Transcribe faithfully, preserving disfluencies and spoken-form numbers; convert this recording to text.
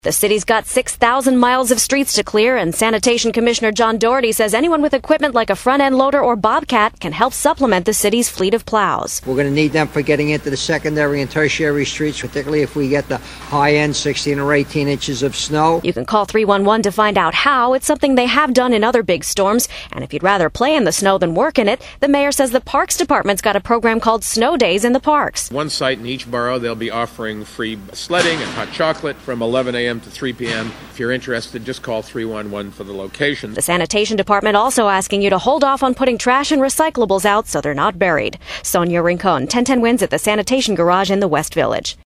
The city's got six thousand miles of streets to clear, and Sanitation Commissioner John Doherty says anyone with equipment like a front-end loader or bobcat can help supplement the city's fleet of plows. We're going to need them for getting into the secondary and tertiary streets, particularly if we get the high-end sixteen or eighteen inches of snow. You can call three one one to find out how. It's something they have done in other big storms, and if you'd rather play in the snow than work in it, the mayor says the Parks Department's got a program called Snow Days in the parks. One site in each borough, they'll be offering free sledding and hot chocolate from eleven a.m. to three p.m. If you're interested, just call three one one for the location. The Sanitation Department also asking you to hold off on putting trash and recyclables out so they're not buried. Sonia Rincon, ten ten Wins at the Sanitation Garage in the West Village.